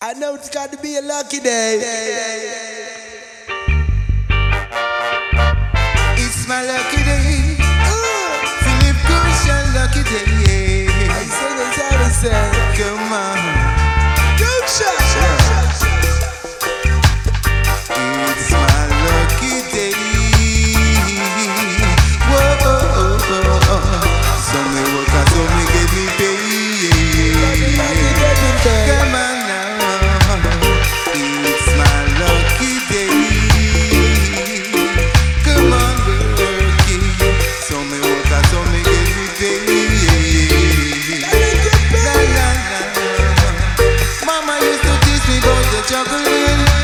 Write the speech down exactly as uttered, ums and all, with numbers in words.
I know it's got to be a lucky day. It's my lucky day. Philip Cushion lucky day. I sing it, I say, Come on. good shot. It's my lucky day. Whoa, oh, oh, oh, oh. Some may work and some may get me paid. Come on now. It's my lucky day. Come on, work it. Some may work and some may get me paid. La, la, la. Mama used to teach me about the juggling.